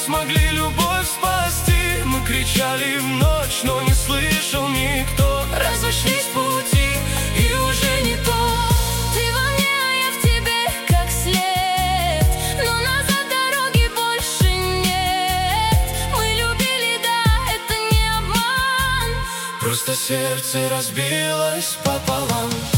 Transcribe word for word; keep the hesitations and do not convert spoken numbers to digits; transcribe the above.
смогли любовь спасти. Мы кричали в ночь, но не слышал никто. Разошлись пути, и уже не то. Ты во мне, а я в тебе, как след, но назад дороги больше нет. Мы любили, да, это не обман, просто сердце разбилось пополам.